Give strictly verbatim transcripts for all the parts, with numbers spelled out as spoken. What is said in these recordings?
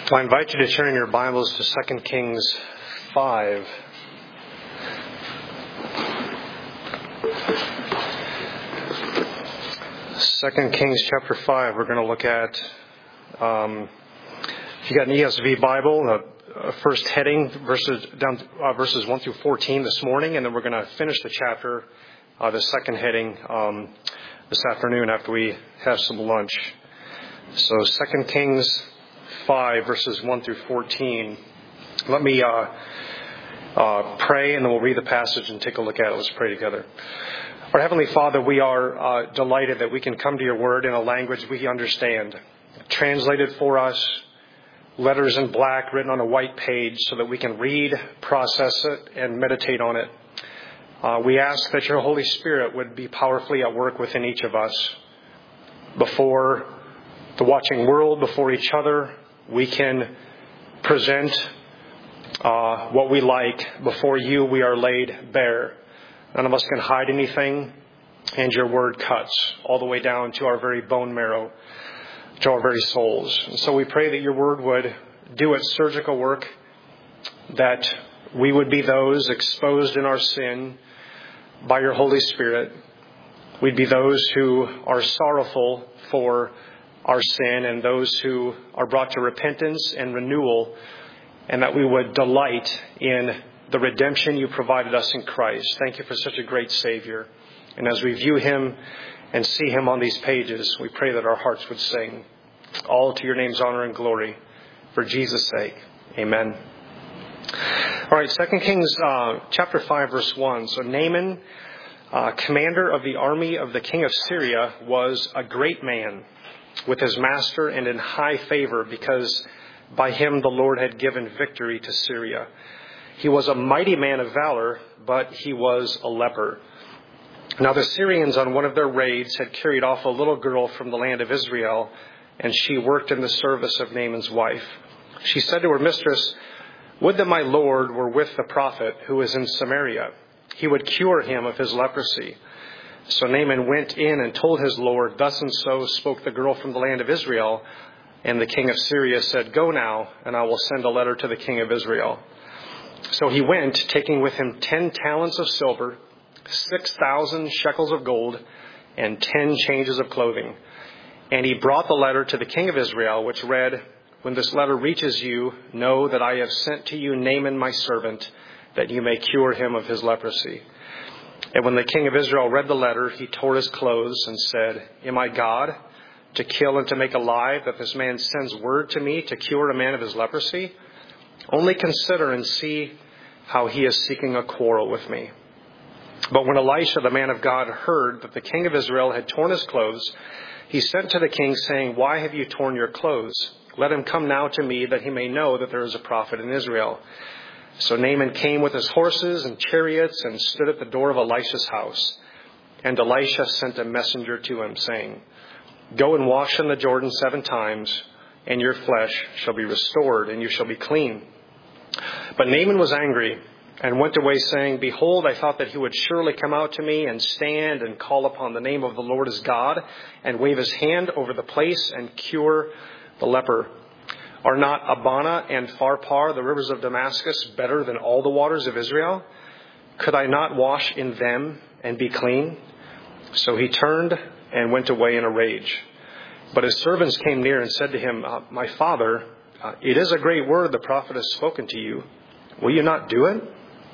I invite you to turn in your Bibles to Second Kings five. Second Kings chapter five, we're going to look at, um, if you got an E S V Bible, the first heading, verses down uh, verses one through fourteen this morning, and then we're going to finish the chapter, uh, the second heading, um, this afternoon after we have some lunch. So Second Kings five, verses one through fourteen. Let me uh, uh, pray, and then we'll read the passage and take a look at it. Let's pray together. Our Heavenly Father, we are uh, delighted that we can come to your word in a language we understand, translated for us, letters in black written on a white page so that we can read, process it, and meditate on it. Uh, we ask that your Holy Spirit would be powerfully at work within each of us. Before the watching world, before each other, we can present uh, what we like. Before you, we are laid bare. None of us can hide anything, and your word cuts all the way down to our very bone marrow, to our very souls. And so we pray that your word would do its surgical work, that we would be those exposed in our sin by your Holy Spirit. We'd be those who are sorrowful for our sin and those who are brought to repentance and renewal, and that we would delight in the redemption you provided us in Christ. Thank you for such a great Savior. And as we view him and see him on these pages, we pray that our hearts would sing. All to your name's honor and glory. For Jesus' sake. Amen. All right, Second Kings uh, chapter five, verse one. So Naaman, uh, commander of the army of the king of Syria, was a great man with his master and in high favor, because by him the Lord had given victory to Syria. He was a mighty man of valor, but he was a leper. Now the Syrians on one of their raids had carried off a little girl from the land of Israel, and she worked in the service of Naaman's wife. She said to her mistress, "Would that my Lord were with the prophet who is in Samaria. He would cure him of his leprosy." So Naaman went in and told his Lord, "Thus and so spoke the girl from the land of Israel." And the king of Syria said, "Go now, and I will send a letter to the king of Israel." So he went, taking with him ten talents of silver, six thousand shekels of gold, and ten changes of clothing. And he brought the letter to the king of Israel, which read, "When this letter reaches you, know that I have sent to you Naaman my servant, that you may cure him of his leprosy." And when the king of Israel read the letter, he tore his clothes and said, "Am I God, to kill and to make alive, that this man sends word to me to cure a man of his leprosy? Only consider and see how he is seeking a quarrel with me." But when Elisha, the man of God, heard that the king of Israel had torn his clothes, he sent to the king, saying, "Why have you torn your clothes? Let him come now to me, that he may know that there is a prophet in Israel." So Naaman came with his horses and chariots and stood at the door of Elisha's house. And Elisha sent a messenger to him, saying, "Go and wash in the Jordan seven times, and your flesh shall be restored, and you shall be clean." But Naaman was angry and went away, saying, "Behold, I thought that he would surely come out to me and stand and call upon the name of the Lord as God and wave his hand over the place and cure the leper. Are not Abana and Pharpar, the rivers of Damascus, better than all the waters of Israel? Could I not wash in them and be clean?" So he turned and went away in a rage. But his servants came near and said to him, uh, "My father, uh, it is a great word the prophet has spoken to you. Will you not do it?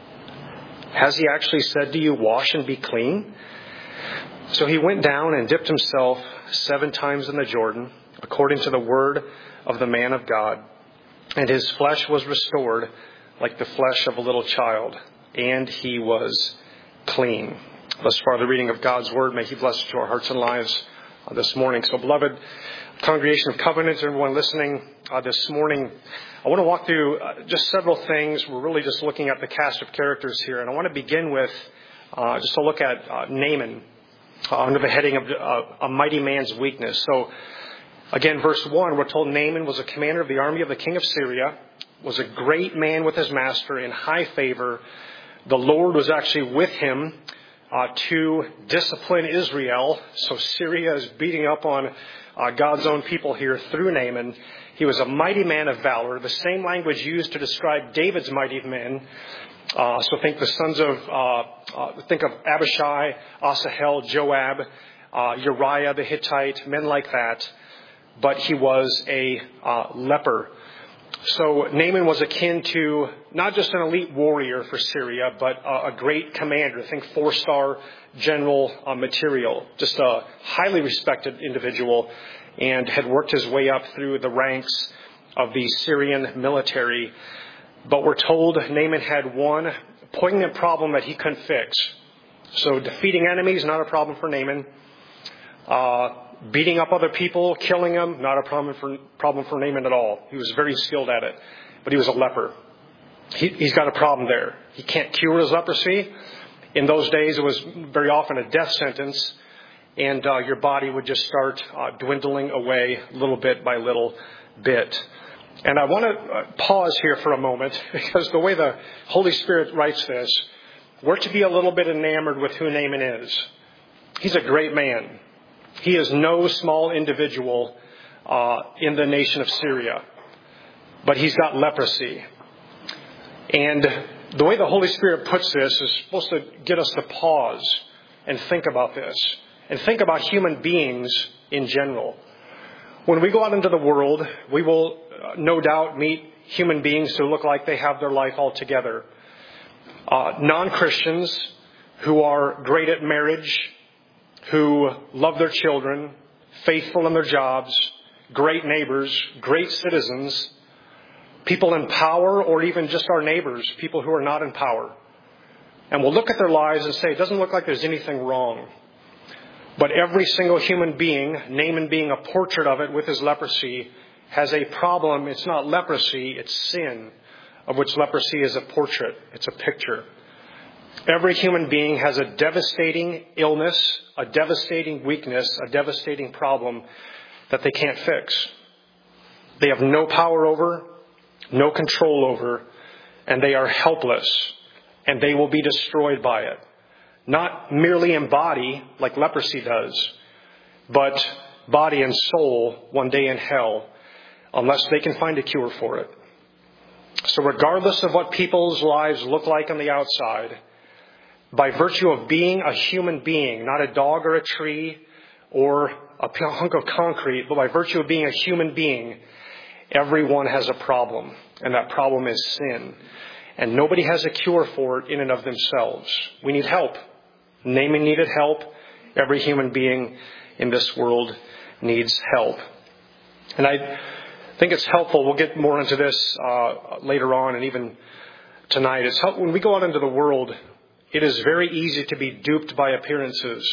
Has he actually said to you, 'Wash and be clean'?" So he went down and dipped himself seven times in the Jordan, according to the word of the man of God. And his flesh was restored like the flesh of a little child, and he was clean. Thus far, the reading of God's word. May he bless it to our hearts and lives uh, this morning. So, beloved congregation of Covenant, everyone listening uh, this morning, I want to walk through uh, just several things. We're really just looking at the cast of characters here. And I want to begin with uh, just a look at uh, Naaman uh, under the heading of uh, a mighty man's weakness. So, again, verse one, we're told Naaman was a commander of the army of the king of Syria, was a great man with his master in high favor. The Lord was actually with him uh, to discipline Israel. So Syria is beating up on uh, God's own people here through Naaman. He was a mighty man of valor, the same language used to describe David's mighty men. Uh, so think the sons of, uh, uh, think of Abishai, Asahel, Joab, uh, Uriah the Hittite, men like that. But he was a uh, leper. So Naaman was akin to not just an elite warrior for Syria, but uh, a great commander. Think four-star general uh, material. Just a highly respected individual, and had worked his way up through the ranks of the Syrian military. But we're told Naaman had one poignant problem that he couldn't fix. So defeating enemies, not a problem for Naaman. Uh, beating up other people, killing them, not a problem for, problem for Naaman at all. He was very skilled at it. But he was a leper. He, he's got a problem there. He can't cure his leprosy. In those days, it was very often a death sentence. And uh, your body would just start uh, dwindling away little bit by little bit. And I want to pause here for a moment, because the way the Holy Spirit writes this, we're to be a little bit enamored with who Naaman is. He's a great man. He is no small individual uh, in the nation of Syria, but he's got leprosy. And the way the Holy Spirit puts this is supposed to get us to pause and think about this, and think about human beings in general. When we go out into the world, we will uh, no doubt meet human beings who look like they have their life all together. Uh, non-Christians who are great at marriage, who love their children, faithful in their jobs, great neighbors, great citizens, people in power, or even just our neighbors, people who are not in power. And we'll look at their lives and say, it doesn't look like there's anything wrong. But every single human being, Naaman being a portrait of it with his leprosy, has a problem. It's not leprosy, it's sin, of which leprosy is a portrait. It's a picture. Every human being has a devastating illness, a devastating weakness, a devastating problem that they can't fix. They have no power over, no control over, and they are helpless, and they will be destroyed by it. Not merely in body, like leprosy does, but body and soul one day in hell, unless they can find a cure for it. So regardless of what people's lives look like on the outside, by virtue of being a human being, not a dog or a tree or a hunk of concrete, but by virtue of being a human being, everyone has a problem, and that problem is sin. And nobody has a cure for it in and of themselves. We need help. Naaman needed help. Every human being in this world needs help. And I think it's helpful. We'll get more into this uh, later on, and even tonight. It's helpful when we go out into the world. It is very easy to be duped by appearances.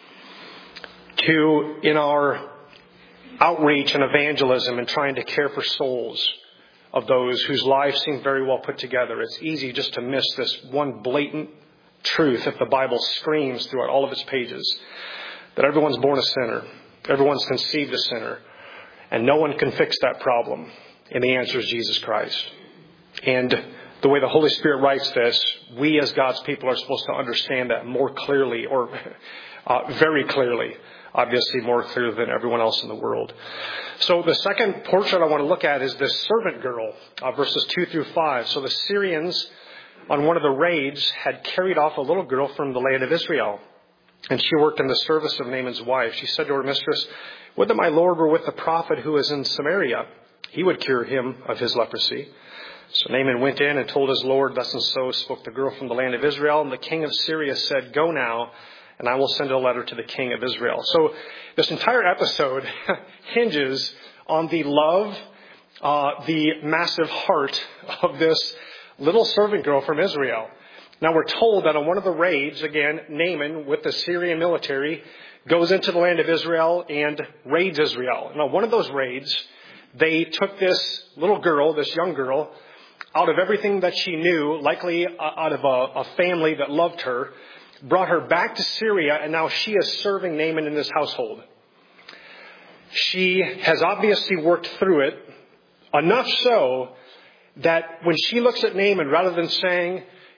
To, in our outreach and evangelism and trying to care for souls of those whose lives seem very well put together, it's easy just to miss this one blatant truth that the Bible screams throughout all of its pages, that everyone's born a sinner, everyone's conceived a sinner, and no one can fix that problem. And the answer is Jesus Christ. And the way the Holy Spirit writes this, we as God's people are supposed to understand that more clearly, or uh, very clearly, obviously more clear than everyone else in the world. So the second portrait I want to look at is this servant girl, uh, verses two through five. So the Syrians, on one of the raids, had carried off a little girl from the land of Israel. And she worked in the service of Naaman's wife. She said to her mistress, "Would that my Lord were with the prophet who is in Samaria. He would cure him of his leprosy." So Naaman went in and told his Lord, "Thus and so spoke the girl from the land of Israel." And the king of Syria said, "Go now, and I will send a letter to the king of Israel." So this entire episode hinges on the love, uh, the massive heart of this little servant girl from Israel. Now we're told that on one of the raids, again, Naaman with the Syrian military goes into the land of Israel and raids Israel. And on one of those raids, they took this little girl, this young girl, out of everything that she knew, likely out of a, a family that loved her, brought her back to Syria, and now she is serving Naaman in his household. She has obviously worked through it, enough so that when she looks at Naaman, rather than saying,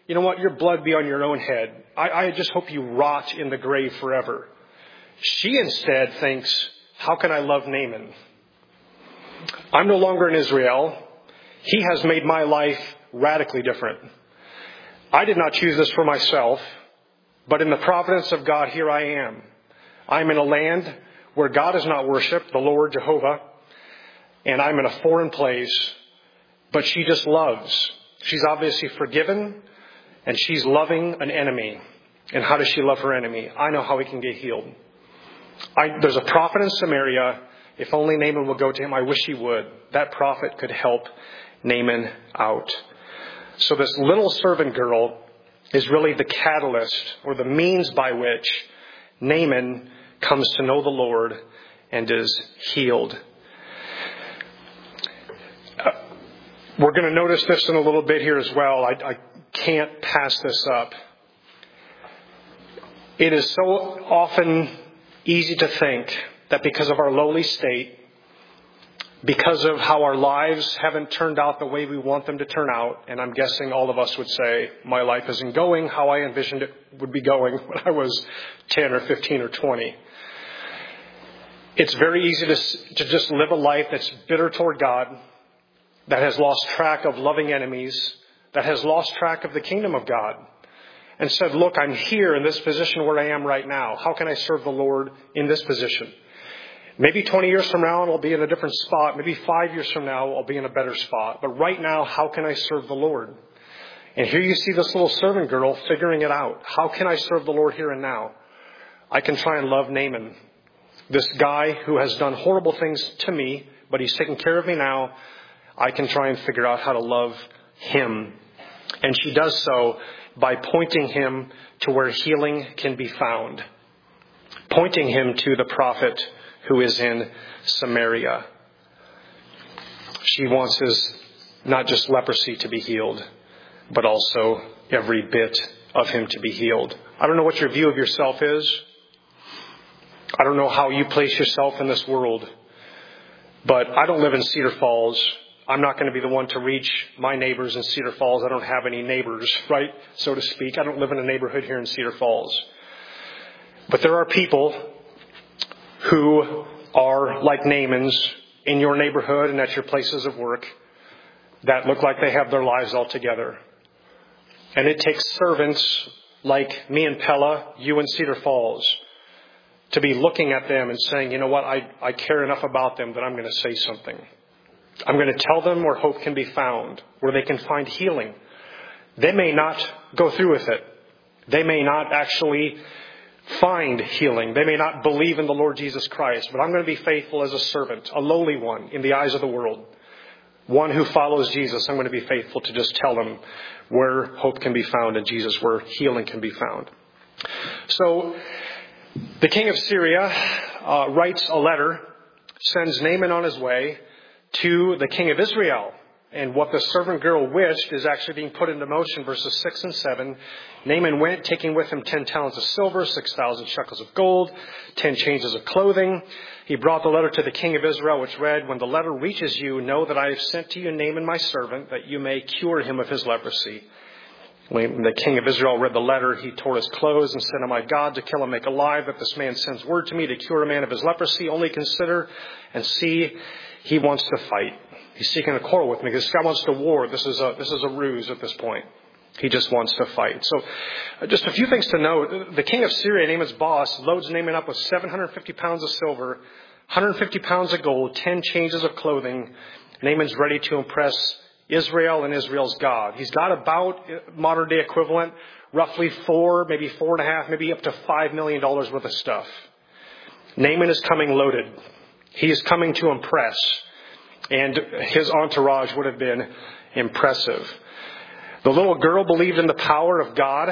you know what, your blood be on your own head. I, I just hope you rot in the grave forever. She instead thinks, how can I love Naaman? I'm no longer in Israel. He has made my life radically different. I did not choose this for myself, but in the providence of God, here I am. I'm in a land where God is not worshipped, the Lord Jehovah, and I'm in a foreign place, but she just loves. She's obviously forgiven, and she's loving an enemy. And how does she love her enemy? I know how he can get healed. I, there's a prophet in Samaria. If only Naaman would go to him, I wish he would. That prophet could help Naaman out. So this little servant girl is really the catalyst or the means by which Naaman comes to know the Lord and is healed. Uh, we're going to notice this in a little bit here as well. I, I can't pass this up. It is so often easy to think that because of our lowly state, because of how our lives haven't turned out the way we want them to turn out, and I'm guessing all of us would say, my life isn't going how I envisioned it would be going when I was ten or fifteen or twenty. It's very easy to, to just live a life that's bitter toward God, that has lost track of loving enemies, that has lost track of the kingdom of God, and said, look, I'm here in this position where I am right now. How can I serve the Lord in this position? Maybe twenty years from now, I'll be in a different spot. Maybe five years from now, I'll be in a better spot. But right now, how can I serve the Lord? And here you see this little servant girl figuring it out. How can I serve the Lord here and now? I can try and love Naaman, this guy who has done horrible things to me, but he's taking care of me now. I can try and figure out how to love him. And she does so by pointing him to where healing can be found. Pointing him to the prophet who is in Samaria. She wants his, not just leprosy to be healed, but also every bit of him to be healed. I don't know what your view of yourself is. I don't know how you place yourself in this world. But I don't live in Cedar Falls. I'm not going to be the one to reach my neighbors in Cedar Falls. I don't have any neighbors, right, so to speak. I don't live in a neighborhood here in Cedar Falls. But there are people who are like Naaman's in your neighborhood and at your places of work that look like they have their lives all together. And it takes servants like me and Pella, you in Cedar Falls, to be looking at them and saying, you know what, I, I care enough about them that I'm going to say something. I'm going to tell them where hope can be found, where they can find healing. They may not go through with it. They may not actually find healing. They may not believe in the Lord Jesus Christ, but I'm going to be faithful as a servant, a lowly one in the eyes of the world. One who follows Jesus, I'm going to be faithful to just tell them where hope can be found in Jesus, where healing can be found. So the king of Syria uh, writes a letter, sends Naaman on his way to the king of Israel. And what the servant girl wished is actually being put into motion, verses six and seven. Naaman went, taking with him ten talents of silver, six thousand shekels of gold, ten changes of clothing. He brought the letter to the king of Israel, which read, when the letter reaches you, know that I have sent to you Naaman my servant, that you may cure him of his leprosy. When the king of Israel read the letter, he tore his clothes and said, am I God to kill and make alive, that this man sends word to me to cure a man of his leprosy? Only consider and see, he wants to fight. He's seeking a quarrel with me because this guy wants to war. This is a, this is a ruse at this point. He just wants to fight. So uh, just a few things to note. The king of Syria, Naaman's boss, loads Naaman up with seven hundred fifty pounds of silver, one hundred fifty pounds of gold, ten changes of clothing. Naaman's ready to impress Israel and Israel's God. He's got about modern day equivalent, roughly four, maybe four and a half, maybe up to five million dollars worth of stuff. Naaman is coming loaded. He is coming to impress. And his entourage would have been impressive. The little girl believed in the power of God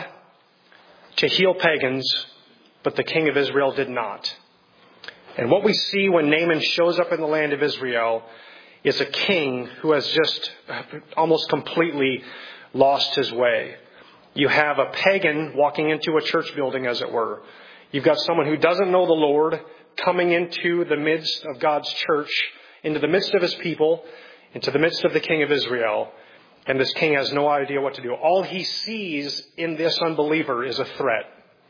to heal pagans, but the king of Israel did not. And what we see when Naaman shows up in the land of Israel is a king who has just almost completely lost his way. You have a pagan walking into a church building, as it were. You've got someone who doesn't know the Lord coming into the midst of God's church, into the midst of his people, into the midst of the king of Israel. And this king has no idea what to do. All he sees in this unbeliever is a threat.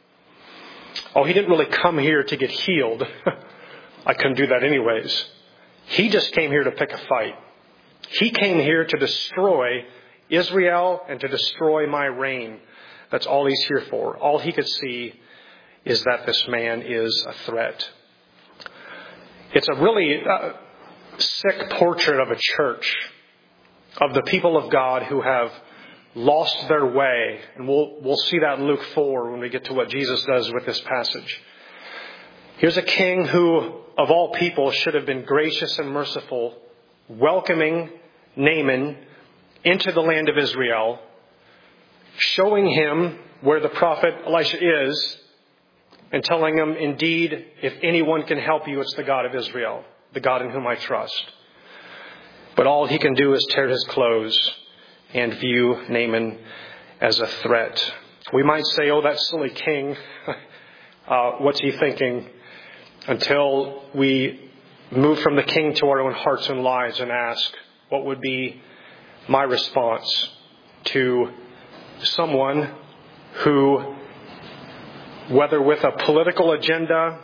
Oh, he didn't really come here to get healed. I couldn't do that anyways. He just came here to pick a fight. He came here to destroy Israel and to destroy my reign. That's all he's here for. All he could see is that this man is a threat. It's a really uh, sick portrait of a church, of the people of God who have lost their way. And we'll, we'll see that in Luke four when we get to what Jesus does with this passage. Here's a king who, of all people, should have been gracious and merciful, welcoming Naaman into the land of Israel, showing him where the prophet Elisha is, and telling him, indeed, if anyone can help you, it's the God of Israel, the God in whom I trust. But all he can do is tear his clothes and view Naaman as a threat. We might say, oh, that silly king, uh, what's he thinking? Until we move from the king to our own hearts and lives and ask, what would be my response to someone who, whether with a political agenda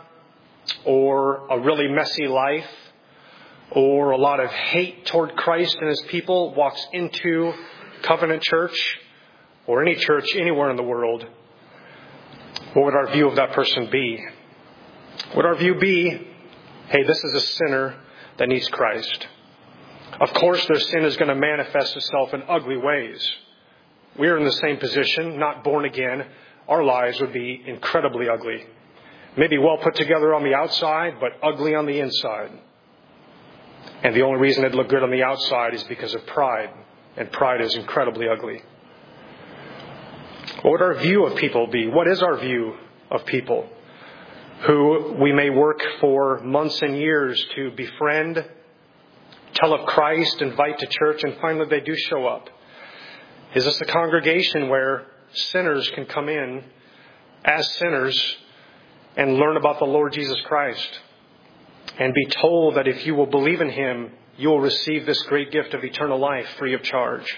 or a really messy life or a lot of hate toward Christ and his people, walks into Covenant Church or any church anywhere in the world, what would our view of that person be? Would our view be, hey, this is a sinner that needs Christ? Of course, their sin is going to manifest itself in ugly ways. We're in the same position, not born again. Our lives would be incredibly ugly. Maybe well put together on the outside, but ugly on the inside. And the only reason it'd look good on the outside is because of pride. And pride is incredibly ugly. What would our view of people be? What is our view of people who we may work for months and years to befriend, tell of Christ, invite to church, and finally they do show up? Is this a congregation where sinners can come in as sinners and learn about the Lord Jesus Christ and be told that if you will believe in him, you will receive this great gift of eternal life free of charge?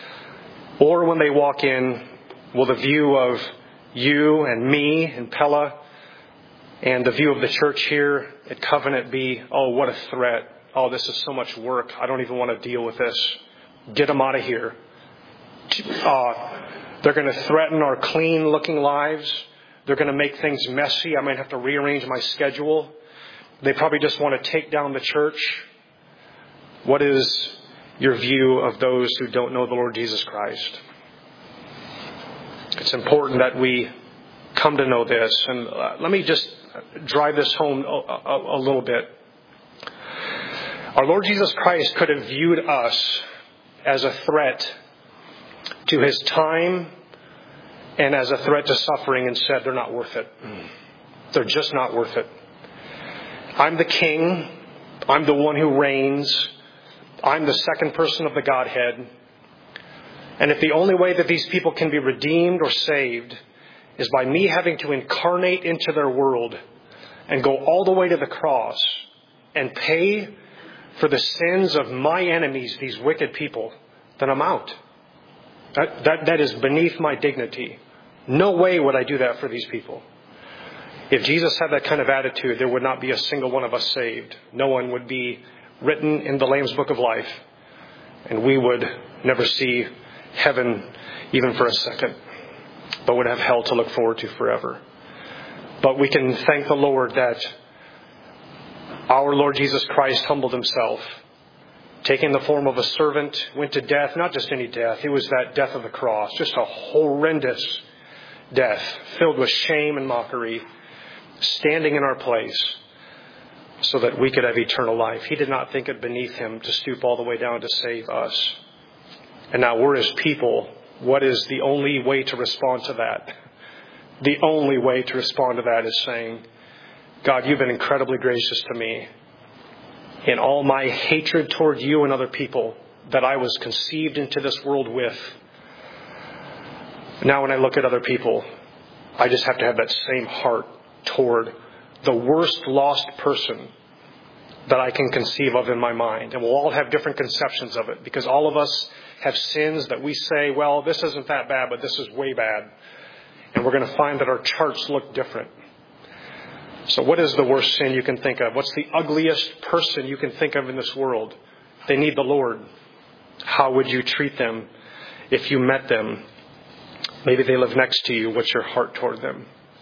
Or when they walk in, will the view of you and me and Pella and the view of the church here at Covenant be, oh, what a threat. Oh, this is so much work. I don't even want to deal with this. Get them out of here. Uh, they're going to threaten our clean-looking lives. They're going to make things messy. I might have to rearrange my schedule. They probably just want to take down the church. What is your view of those who don't know the Lord Jesus Christ? It's important that we come to know this. And uh, let me just drive this home a, a, a little bit. Our Lord Jesus Christ could have viewed us as a threat to his time and as a threat to suffering and said, they're not worth it. They're just not worth it. I'm the king. I'm the one who reigns. I'm the second person of the Godhead. And if the only way that these people can be redeemed or saved is by me having to incarnate into their world and go all the way to the cross and pay for the sins of my enemies, these wicked people, then I'm out. That, that, that is beneath my dignity. No way would I do that for these people. If Jesus had that kind of attitude, there would not be a single one of us saved. No one would be written in the Lamb's Book of Life. And we would never see heaven even for a second, but would have hell to look forward to forever. But we can thank the Lord that our Lord Jesus Christ humbled himself, taking the form of a servant, went to death, not just any death. It was that death of the cross, just a horrendous death filled with shame and mockery, standing in our place so that we could have eternal life. He did not think it beneath him to stoop all the way down to save us. And now we're his people. What is the only way to respond to that? The only way to respond to that is saying, God, you've been incredibly gracious to me. In all my hatred toward you and other people that I was conceived into this world with, now when I look at other people, I just have to have that same heart toward the worst lost person that I can conceive of in my mind. And we'll all have different conceptions of it because all of us have sins that we say, well, this isn't that bad, but this is way bad. And we're going to find that our charts look different. So what is the worst sin you can think of? What's the ugliest person you can think of in this world? They need the Lord. How would you treat them if you met them? Maybe they live next to you. What's your heart toward them?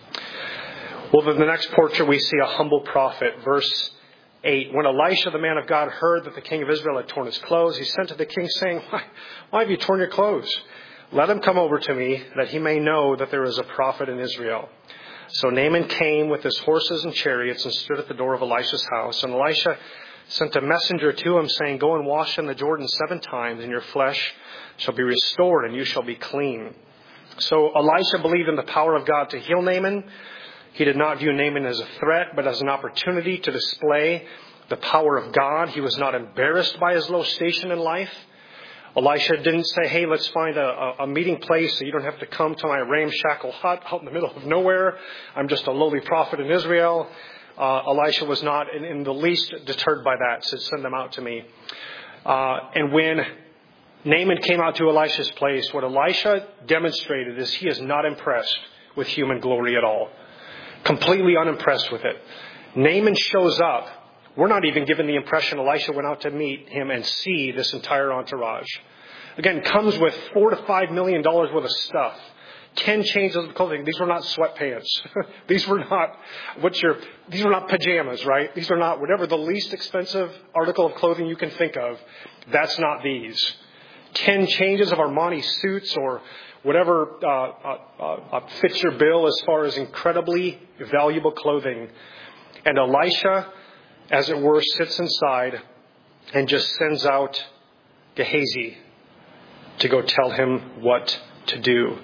Well, in the next portrait, we see a humble prophet. Verse eight. When Elisha, the man of God, heard that the king of Israel had torn his clothes, he sent to the king saying, Why, why have you torn your clothes? Let him come over to me, that he may know that there is a prophet in Israel. So Naaman came with his horses and chariots and stood at the door of Elisha's house. And Elisha sent a messenger to him, saying, Go and wash in the Jordan seven times, and your flesh shall be restored, and you shall be clean. So Elisha believed in the power of God to heal Naaman. He did not view Naaman as a threat, but as an opportunity to display the power of God. He was not embarrassed by his low station in life. Elisha didn't say, hey, let's find a, a meeting place so you don't have to come to my ramshackle hut out in the middle of nowhere. I'm just a lowly prophet in Israel. Uh, Elisha was not in, in the least deterred by that, so send them out to me. Uh, and when Naaman came out to Elisha's place, what Elisha demonstrated is he is not impressed with human glory at all. Completely unimpressed with it. Naaman shows up. We're not even given the impression Elisha went out to meet him and see this entire entourage. Again, comes with four to five million dollars worth of stuff. Ten changes of clothing. These were not sweatpants. These were not what's your these were not pajamas, right? These are not whatever the least expensive article of clothing you can think of. That's not these. Ten changes of Armani suits or whatever uh, uh, uh, fits your bill as far as incredibly valuable clothing. And Elisha, as it were, sits inside and just sends out Gehazi to go tell him what to do.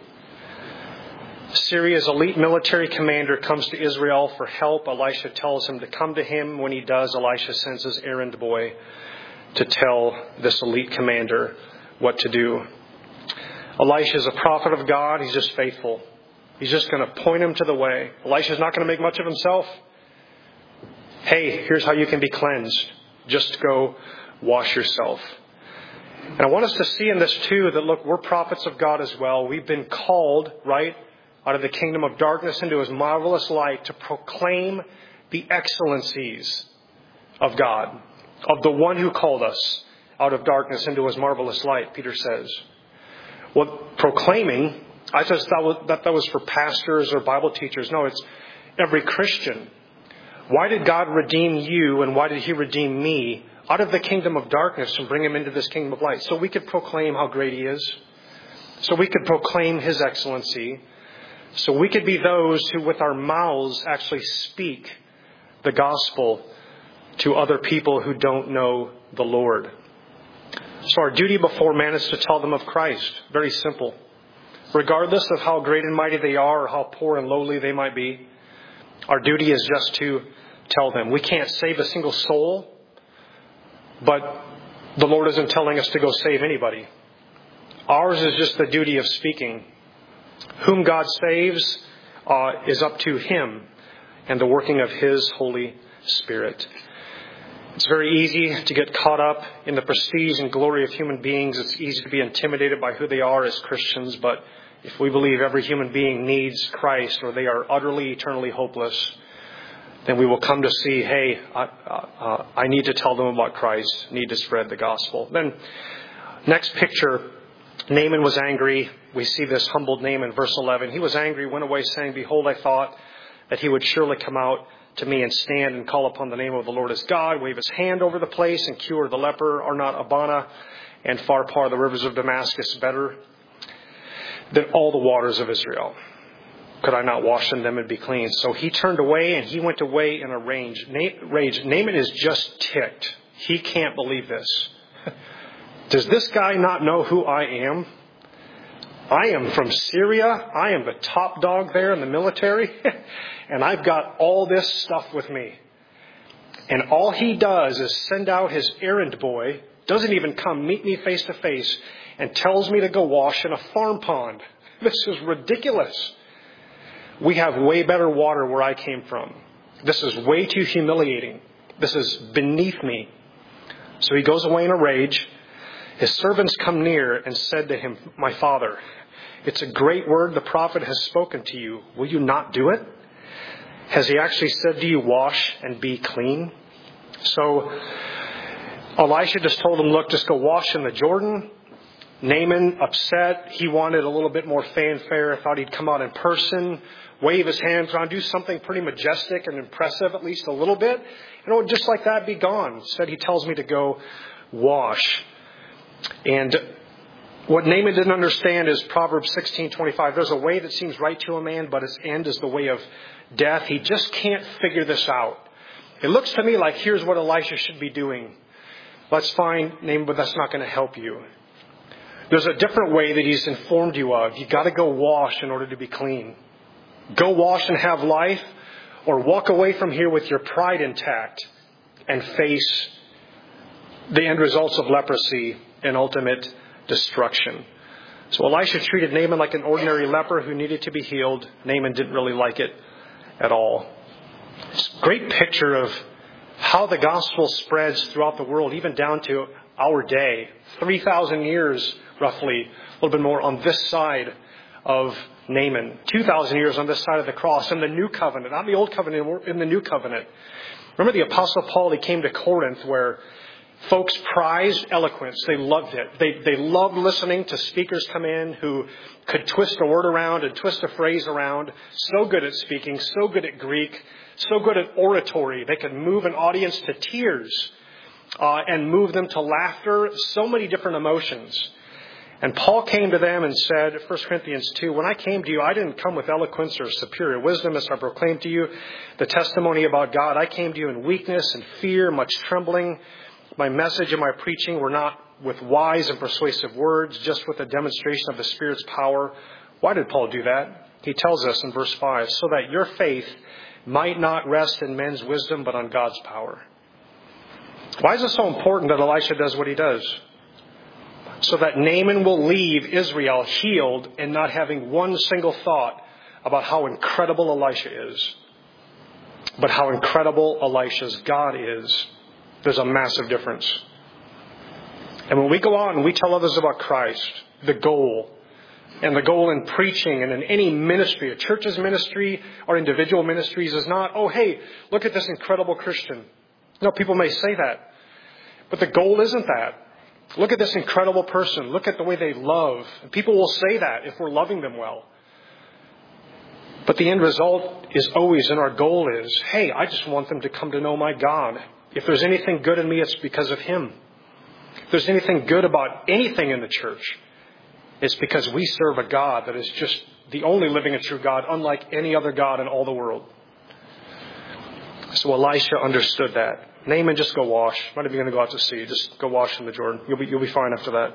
Syria's elite military commander comes to Israel for help. Elisha tells him to come to him. When he does, Elisha sends his errand boy to tell this elite commander what to do. Elisha is a prophet of God. He's just faithful. He's just going to point him to the way. Elisha's not going to make much of himself. Hey, here's how you can be cleansed. Just go wash yourself. And I want us to see in this too that, look, we're prophets of God as well. We've been called, right, out of the kingdom of darkness into his marvelous light to proclaim the excellencies of God, of the one who called us out of darkness into his marvelous light, Peter says. Well, proclaiming, I just thought that that was for pastors or Bible teachers. No, it's every Christian. Why did God redeem you and why did he redeem me out of the kingdom of darkness and bring him into this kingdom of light? So we could proclaim how great he is. So we could proclaim his excellency. So we could be those who with our mouths actually speak the gospel to other people who don't know the Lord. So our duty before man is to tell them of Christ. Very simple. Regardless of how great and mighty they are or how poor and lowly they might be, our duty is just to tell them. We can't save a single soul, but the Lord isn't telling us to go save anybody. Ours is just the duty of speaking. Whom God saves uh, is up to him and the working of his Holy Spirit. It's very easy to get caught up in the prestige and glory of human beings. It's easy to be intimidated by who they are as Christians, but if we believe every human being needs Christ or they are utterly, eternally hopeless, then we will come to see, hey, I, uh, I need to tell them about Christ, need to spread the gospel. Then, next picture, Naaman was angry. We see this humbled Naaman, verse eleven. He was angry, went away saying, behold, I thought that he would surely come out to me and stand and call upon the name of the Lord as God, wave his hand over the place and cure the leper. Are not Abana and Pharpar, the rivers of Damascus, better than all the waters of Israel? Could I not wash in them and be clean? So he turned away and he went away in a rage. rage. Naaman is just ticked. He can't believe this. Does this guy not know who I am? I am from Syria. I am the top dog there in the military. And I've got all this stuff with me. And all he does is send out his errand boy, doesn't even come meet me face to face, and tells me to go wash in a farm pond. This is ridiculous. We have way better water where I came from. This is way too humiliating. This is beneath me. So he goes away in a rage. His servants come near and said to him, my father, it's a great word the prophet has spoken to you. Will you not do it? Has he actually said to you, wash and be clean? So Elisha just told him, look, just go wash in the Jordan. Naaman, upset. He wanted a little bit more fanfare. Thought he'd come out in person, wave his hands around, do something pretty majestic and impressive, at least a little bit. And it would just like that be gone. Instead, he tells me to go wash. And what Naaman didn't understand is Proverbs sixteen twenty-five. There's a way that seems right to a man, but its end is the way of death. He just can't figure this out. It looks to me like here's what Elisha should be doing. Let's find Naaman, but that's not going to help you. There's a different way that he's informed you of. You've got to go wash in order to be clean. Go wash and have life, or walk away from here with your pride intact and face the end results of leprosy and ultimate destruction. So Elisha treated Naaman like an ordinary leper who needed to be healed. Naaman didn't really like it at all. It's a great picture of how the gospel spreads throughout the world, even down to our day. three thousand years, roughly, a little bit more on this side of Naaman. two thousand years on this side of the cross. In the new covenant, not the old covenant, we're in the new covenant. Remember the Apostle Paul, he came to Corinth where folks prized eloquence. They loved it. They, they loved listening to speakers come in who could twist a word around and twist a phrase around. So good at speaking, so good at Greek, so good at oratory. They could move an audience to tears uh, and move them to laughter. So many different emotions. And Paul came to them and said, First Corinthians two, when I came to you, I didn't come with eloquence or superior wisdom as I proclaimed to you the testimony about God. I came to you in weakness and fear, much trembling. My message and my preaching were not with wise and persuasive words, just with a demonstration of the Spirit's power. Why did Paul do that? He tells us in verse five, so that your faith might not rest in men's wisdom, but on God's power. Why is it so important that Elisha does what he does? So that Naaman will leave Israel healed and not having one single thought about how incredible Elisha is, but how incredible Elisha's God is. There's a massive difference. And when we go out and we tell others about Christ, the goal, and the goal in preaching and in any ministry, a church's ministry or individual ministries is not, oh, hey, look at this incredible Christian. No, people may say that. But the goal isn't that. Look at this incredible person. Look at the way they love. And people will say that if we're loving them well. But the end result is always, and our goal is, hey, I just want them to come to know my God. If there's anything good in me, it's because of Him. If there's anything good about anything in the church, it's because we serve a God that is just the only living and true God, unlike any other God in all the world. So Elisha understood that. Naaman, just go wash. Not even going to go out to sea. Just go wash in the Jordan. You'll be, you'll be fine after that.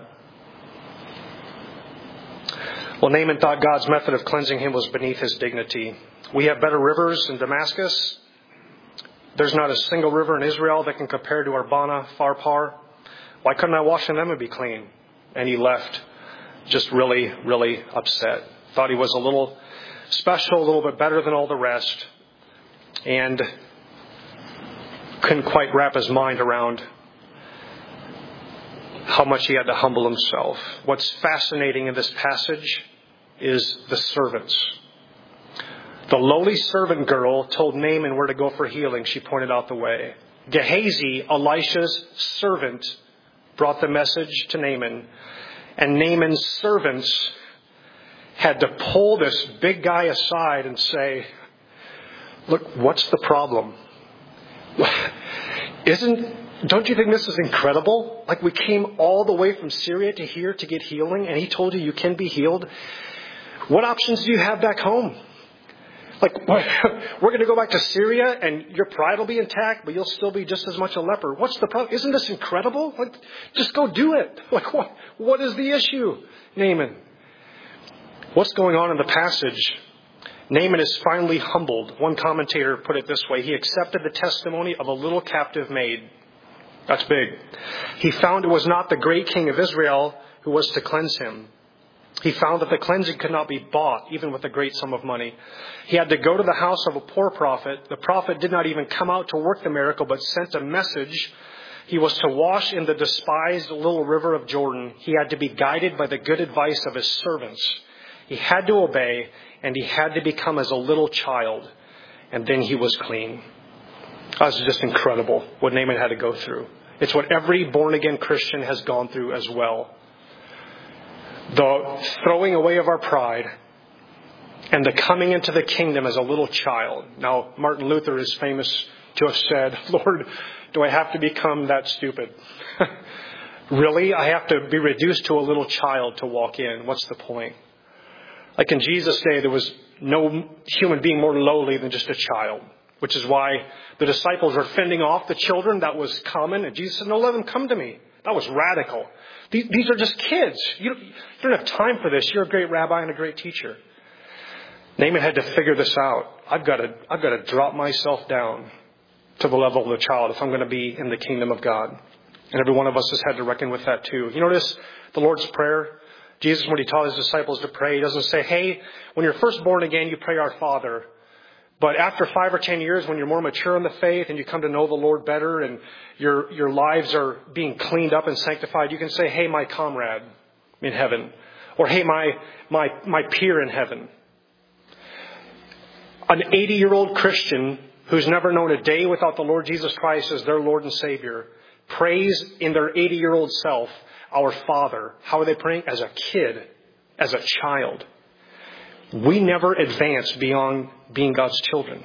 Well, Naaman thought God's method of cleansing him was beneath his dignity. We have better rivers in Damascus. There's not a single river in Israel that can compare to Abana, Pharpar. Why couldn't I wash in them and be clean? And he left just really, really upset. Thought he was a little special, a little bit better than all the rest. And couldn't quite wrap his mind around how much he had to humble himself. What's fascinating in this passage is the servants. The lowly servant girl told Naaman where to go for healing. She pointed out the way. Gehazi, Elisha's servant, brought the message to Naaman. And Naaman's servants had to pull this big guy aside and say, look, what's the problem? Isn't, don't you think this is incredible? Like, we came all the way from Syria to here to get healing, and he told you you can be healed. What options do you have back home? Like, we're going to go back to Syria and your pride will be intact, but you'll still be just as much a leper. What's the problem? Isn't this incredible? Like, just go do it. Like, what, what is the issue, Naaman? What's going on in the passage? Naaman is finally humbled. One commentator put it this way. He accepted the testimony of a little captive maid. That's big. He found it was not the great king of Israel who was to cleanse him. He found that the cleansing could not be bought, even with a great sum of money. He had to go to the house of a poor prophet. The prophet did not even come out to work the miracle, but sent a message. He was to wash in the despised little river of Jordan. He had to be guided by the good advice of his servants. He had to obey, and he had to become as a little child. And then he was clean. That was just incredible what Naaman had to go through. It's what every born-again Christian has gone through as well. The throwing away of our pride and the coming into the kingdom as a little child. Now, Martin Luther is famous to have said, Lord, do I have to become that stupid? Really? I have to be reduced to a little child to walk in. What's the point? Like in Jesus' day, there was no human being more lowly than just a child, which is why the disciples were fending off the children. That was common. And Jesus said, no, let them come to me. That was radical. These, these are just kids. You don't, you don't have time for this. You're a great rabbi and a great teacher. Naaman had to figure this out. I've got to, I've got to drop myself down to the level of a child if I'm going to be in the kingdom of God. And every one of us has had to reckon with that too. You notice the Lord's Prayer? Jesus, when he taught his disciples to pray, he doesn't say, hey, when you're first born again, you pray our Father. But after five or ten years, when you're more mature in the faith and you come to know the Lord better and your your lives are being cleaned up and sanctified, you can say, hey, my comrade in heaven. Or, hey, my my my peer in heaven. An eighty-year-old Christian who's never known a day without the Lord Jesus Christ as their Lord and Savior prays in their eighty-year-old self, our Father. How are they praying? As a kid, as a child. We never advance beyond being God's children.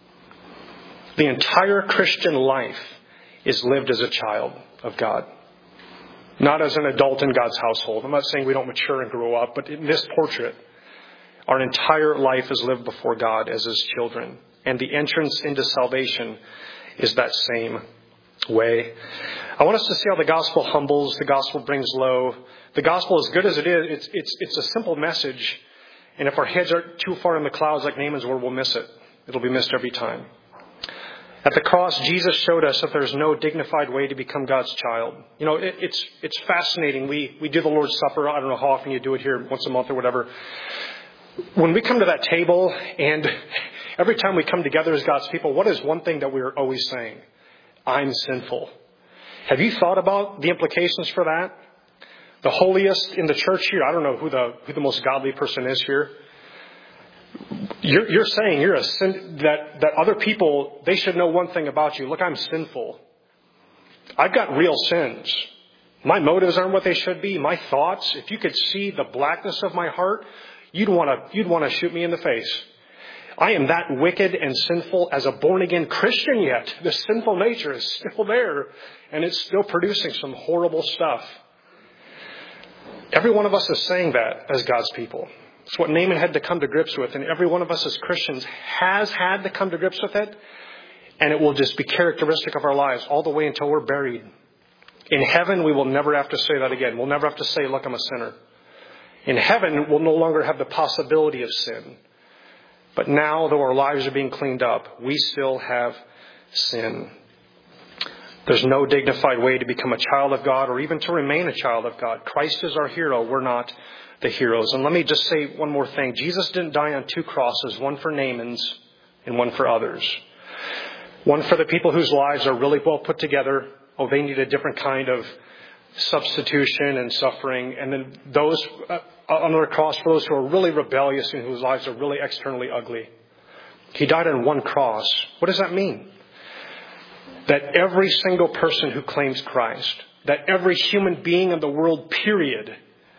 The entire Christian life is lived as a child of God, not as an adult in God's household. I'm not saying we don't mature and grow up, but in this portrait, our entire life is lived before God as His children. And the entrance into salvation is that same way. I want us to see how the gospel humbles, the gospel brings low. The gospel, as good as it is, it's, it's, it's a simple message. And if our heads are too far in the clouds like Naaman's were, we'll miss it. It'll be missed every time. At the cross, Jesus showed us that there's no dignified way to become God's child. You know, it, it's it's fascinating. We we do the Lord's Supper. I don't know how often you do it here, once a month or whatever. When we come to that table, and every time we come together as God's people, what is one thing that we're always saying? I'm sinful. Have you thought about the implications for that? The holiest in the church here, I don't know who the who the most godly person is here. You're, you're saying you're a sin, that, that other people, they should know one thing about you. Look, I'm sinful. I've got real sins. My motives aren't what they should be. My thoughts, if you could see the blackness of my heart, you'd want to you'd want to shoot me in the face. I am that wicked and sinful as a born-again Christian yet. The sinful nature is still there, and it's still producing some horrible stuff. Every one of us is saying that as God's people. It's what Naaman had to come to grips with, and every one of us as Christians has had to come to grips with it, and it will just be characteristic of our lives all the way until we're buried. In heaven, we will never have to say that again. We'll never have to say, look, I'm a sinner. In heaven, we'll no longer have the possibility of sin. But now, though our lives are being cleaned up, we still have sin. There's no dignified way to become a child of God or even to remain a child of God. Christ is our hero. We're not the heroes. And let me just say one more thing. Jesus didn't die on two crosses, one for Naaman's and one for others. One for the people whose lives are really well put together. Oh, they need a different kind of substitution and suffering. And then those uh, on the cross for those who are really rebellious and whose lives are really externally ugly. He died on one cross. What does that mean? That every single person who claims Christ, that every human being in the world, period,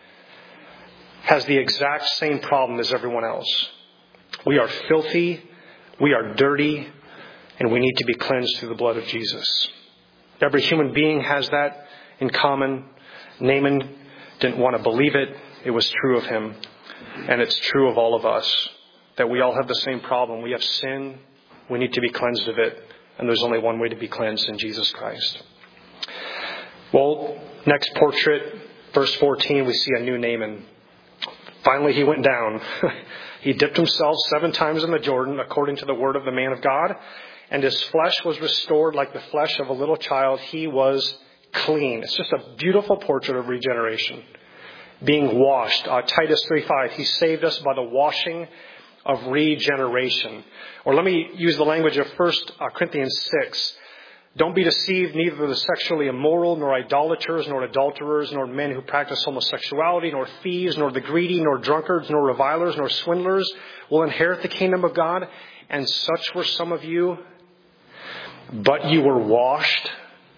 has the exact same problem as everyone else. We are filthy, we are dirty, and we need to be cleansed through the blood of Jesus. Every human being has that in common. Naaman didn't want to believe it. It was true of him. And it's true of all of us, that we all have the same problem. We have sin. We need to be cleansed of it. And there's only one way to be cleansed in Jesus Christ. Well, next portrait, verse fourteen, we see a new Naaman. Finally, he went down. He dipped himself seven times in the Jordan, according to the word of the man of God. And his flesh was restored like the flesh of a little child. He was clean. It's just a beautiful portrait of regeneration. being washed. Uh, Titus three five, he saved us by the washing of regeneration. Or let me use the language of First Corinthians six. Don't be deceived, neither the sexually immoral, nor idolaters, nor adulterers, nor men who practice homosexuality, nor thieves, nor the greedy, nor drunkards, nor revilers, nor swindlers will inherit the kingdom of God. And such were some of you, but you were washed.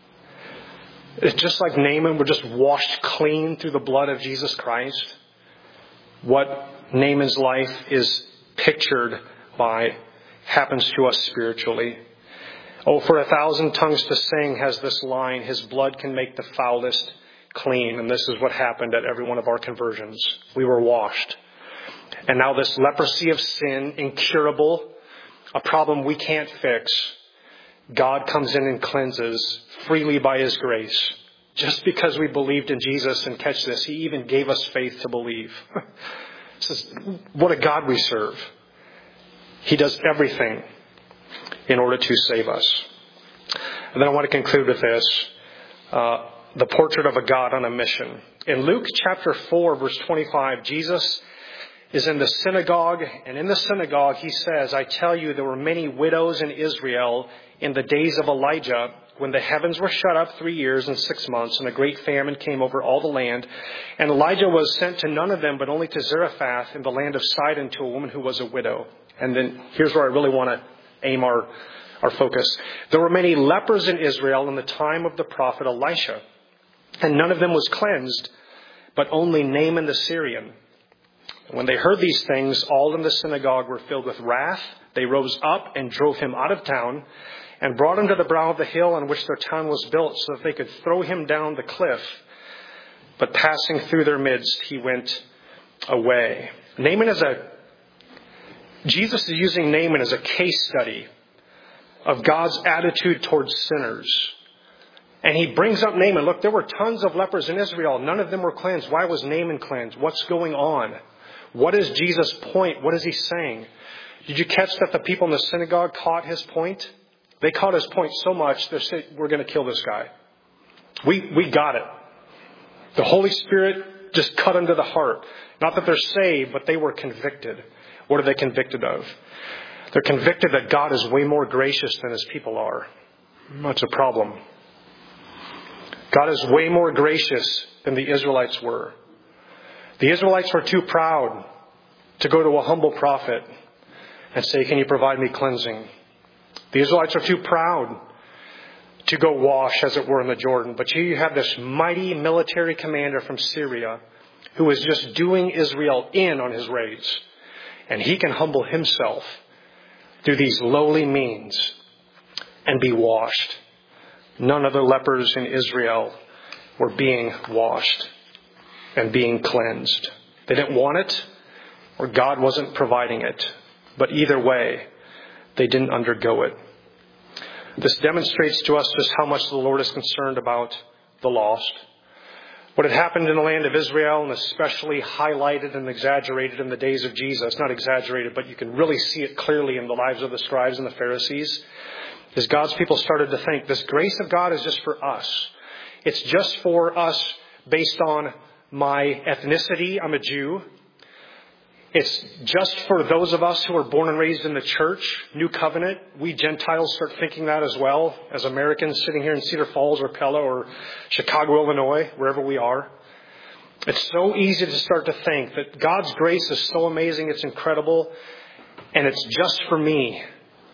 It's just like Naaman were just washed clean through the blood of Jesus Christ. What Naaman's life is pictured by happens to us spiritually. Oh, for a thousand tongues to sing has this line, his blood can make the foulest clean. And this is what happened at every one of our conversions. We were washed. And now this leprosy of sin, incurable, a problem we can't fix, God comes in and cleanses freely by his grace. Just because we believed in Jesus, and catch this, he even gave us faith to believe. This is, what a God we serve. He does everything in order to save us. And then I want to conclude with this. Uh, the portrait of a God on a mission. In Luke chapter four, verse twenty-five, Jesus is in the synagogue, and in the synagogue he says, I tell you, there were many widows in Israel in the days of Elijah, when the heavens were shut up three years and six months, and a great famine came over all the land. And Elijah was sent to none of them, but only to Zarephath in the land of Sidon, to a woman who was a widow. And then here's where I really want to aim our, our focus. There were many lepers in Israel in the time of the prophet Elisha, and none of them was cleansed, but only Naaman the Syrian. When they heard these things, all in the synagogue were filled with wrath. They rose up and drove him out of town and brought him to the brow of the hill on which their town was built, so that they could throw him down the cliff. But passing through their midst, he went away. Naaman is a, Jesus is using Naaman as a case study of God's attitude towards sinners. And he brings up Naaman. Look, there were tons of lepers in Israel. None of them were cleansed. Why was Naaman cleansed? What's going on? What is Jesus' point? What is he saying? Did you catch that the people in the synagogue caught his point? They caught his point so much, they said, we're going to kill this guy. We, we got it. The Holy Spirit just cut them to the heart. Not that they're saved, but they were convicted. What are they convicted of? They're convicted that God is way more gracious than his people are. That's a problem. God is way more gracious than the Israelites were. The Israelites were too proud to go to a humble prophet and say, can you provide me cleansing? The Israelites are too proud to go wash, as it were, in the Jordan. But here you have this mighty military commander from Syria who is just doing Israel in on his raids. And he can humble himself through these lowly means and be washed. None of the lepers in Israel were being washed and being cleansed. They didn't want it, or God wasn't providing it. But either way, they didn't undergo it. This demonstrates to us just how much the Lord is concerned about the lost. What had happened in the land of Israel, and especially highlighted and exaggerated in the days of Jesus, not exaggerated, but you can really see it clearly in the lives of the scribes and the Pharisees, is God's people started to think this grace of God is just for us. It's just for us based on my ethnicity. I'm a Jew. It's just for those of us who are born and raised in the church, New Covenant. We Gentiles start thinking that as well, as Americans sitting here in Cedar Falls or Pella or Chicago, Illinois, wherever we are. It's so easy to start to think that God's grace is so amazing, it's incredible, and it's just for me.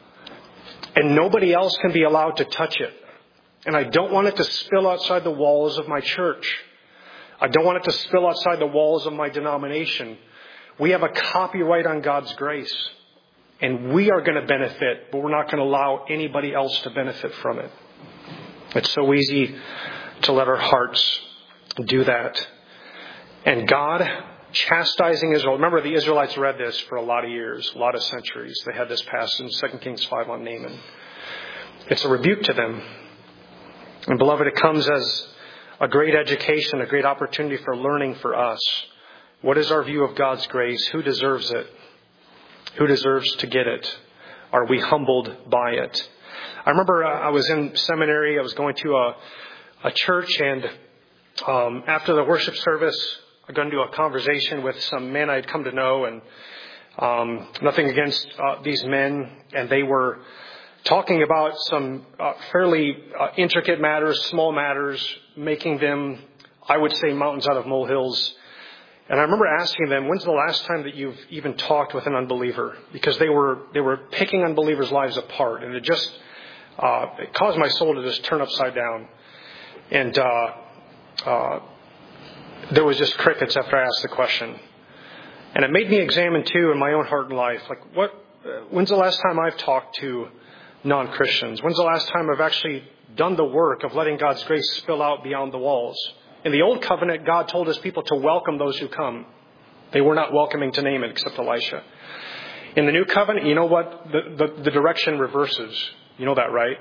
And nobody else can be allowed to touch it. And I don't want it to spill outside the walls of my church. I don't want it to spill outside the walls of my denomination. We have a copyright on God's grace, and we are going to benefit, but we're not going to allow anybody else to benefit from it. It's so easy to let our hearts do that. And God chastising Israel. Remember, the Israelites read this for a lot of years, a lot of centuries. They had this passage in Second Kings five on Naaman. It's a rebuke to them. And beloved, it comes as a great education, a great opportunity for learning for us. What is our view of God's grace? Who deserves it? Who deserves to get it? Are we humbled by it? I remember I was in seminary. I was going to a, a church, and um, after the worship service, I got into a conversation with some men I'd come to know, and um, nothing against uh, these men, and they were talking about some uh, fairly uh, intricate matters, small matters, making them, I would say, mountains out of molehills. And I remember asking them, when's the last time that you've even talked with an unbeliever? Because they were they were picking unbelievers' lives apart, and it just uh, it caused my soul to just turn upside down. And uh, uh, there was just crickets after I asked the question. And it made me examine, too, in my own heart and life, like, what? Uh, when's the last time I've talked to non-Christians? When's the last time I've actually done the work of letting God's grace spill out beyond the walls? In the Old Covenant, God told His people to welcome those who come. They were not welcoming to Naaman except Elisha. In the New Covenant, you know what? The, the, the direction reverses. You know that, right?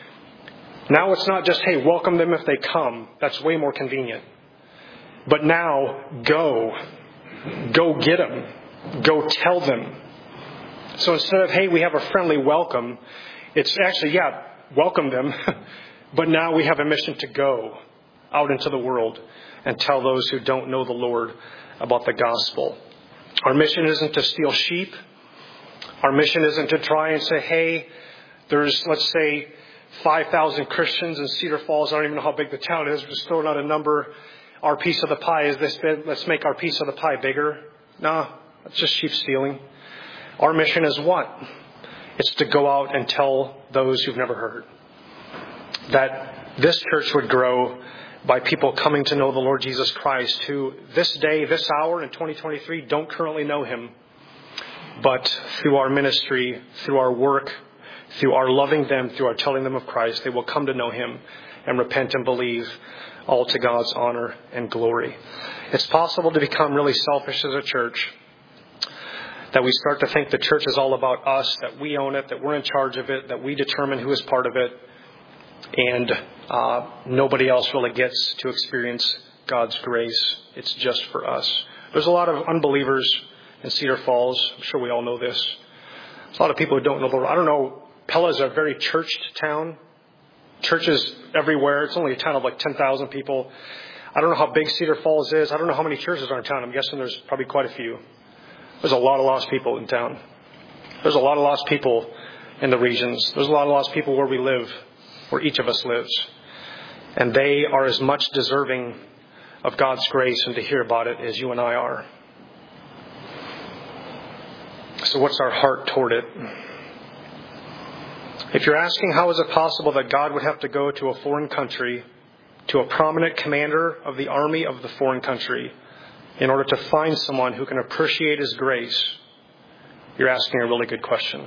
Now it's not just, hey, welcome them if they come. That's way more convenient. But now, go. Go get them. Go tell them. So instead of, hey, we have a friendly welcome, it's actually, yeah, welcome them. But now we have a mission to go out into the world and tell those who don't know the Lord about the gospel. Our mission isn't to steal sheep. Our mission isn't to try and say, hey, there's, let's say, five thousand Christians in Cedar Falls. I don't even know how big the town is. We're just throwing out a number. Our piece of the pie is this big. Let's make our piece of the pie bigger. No, that's just sheep stealing. Our mission is what? It's to go out and tell those who've never heard that this church would grow by people coming to know the Lord Jesus Christ, who this day, this hour in twenty twenty-three don't currently know Him. But through our ministry, through our work, through our loving them, through our telling them of Christ, they will come to know Him and repent and believe, all to God's honor and glory. It's possible to become really selfish as a church, that we start to think the church is all about us, that we own it, that we're in charge of it, that we determine who is part of it, and uh, nobody else really gets to experience God's grace. It's just for us. There's a lot of unbelievers in Cedar Falls. I'm sure we all know this. There's a lot of people who don't know the Lord. I don't know. Pella is a very churched town. Churches everywhere. It's only a town of like ten thousand people. I don't know how big Cedar Falls is. I don't know how many churches are in town. I'm guessing there's probably quite a few. There's a lot of lost people in town. There's a lot of lost people in the regions. There's a lot of lost people where we live, where each of us lives. And they are as much deserving of God's grace and to hear about it as you and I are. So what's our heart toward it? If you're asking how is it possible that God would have to go to a foreign country, to a prominent commander of the army of the foreign country, in order to find someone who can appreciate His grace, you're asking a really good question.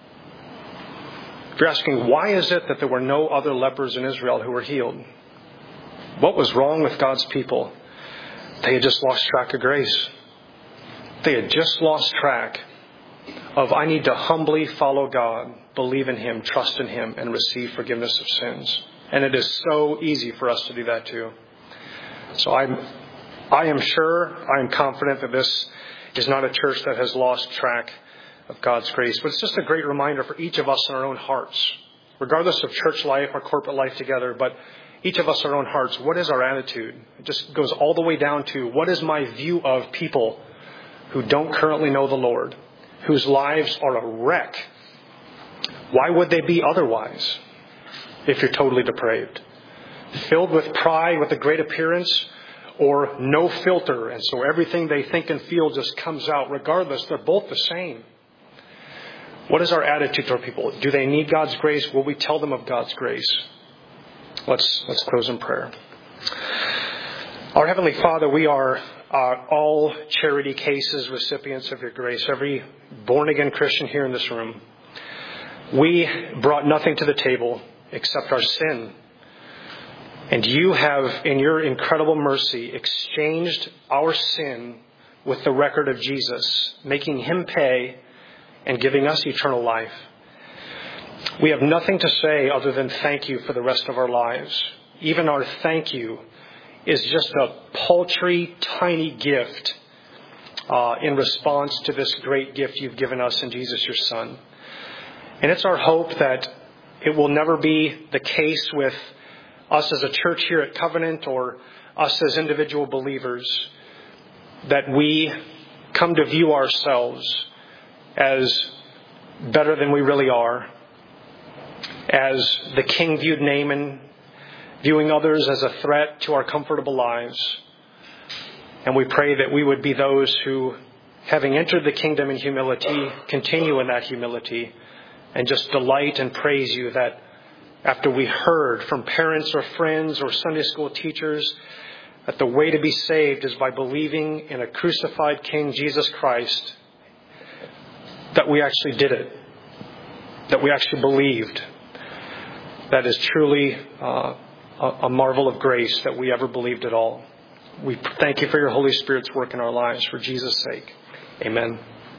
If you're asking, why is it that there were no other lepers in Israel who were healed? What was wrong with God's people? They had just lost track of grace. They had just lost track of, I need to humbly follow God, believe in Him, trust in Him, and receive forgiveness of sins. And it is so easy for us to do that too. So I'm, I am sure, I am confident that this is not a church that has lost track of God's grace. But it's just a great reminder for each of us in our own hearts, regardless of church life or corporate life together, but each of us in our own hearts, what is our attitude? It just goes all the way down to, what is my view of people who don't currently know the Lord, whose lives are a wreck? Why would they be otherwise if you're totally depraved? Filled with pride, with a great appearance, or no filter, and so everything they think and feel just comes out. Regardless, they're both the same. What is our attitude toward people? Do they need God's grace? Will we tell them of God's grace? Let's let's close in prayer. Our Heavenly Father, we are uh, all charity cases, recipients of your grace. Every born-again Christian here in this room. We brought nothing to the table except our sin. And you have, in your incredible mercy, exchanged our sin with the record of Jesus, making Him pay and giving us eternal life. We have nothing to say other than thank you for the rest of our lives. Even our thank you is just a paltry, tiny gift uh, in response to this great gift you've given us in Jesus, your Son. And it's our hope that it will never be the case with us as a church here at Covenant or us as individual believers that we come to view ourselves as better than we really are, as the king viewed Naaman, viewing others as a threat to our comfortable lives. And we pray that we would be those who, having entered the kingdom in humility, continue in that humility and just delight and praise you that after we heard from parents or friends or Sunday school teachers that the way to be saved is by believing in a crucified King, Jesus Christ, that we actually did it, that we actually believed. That is truly uh, a marvel of grace that we ever believed at all. We thank you for your Holy Spirit's work in our lives. For Jesus' sake, amen.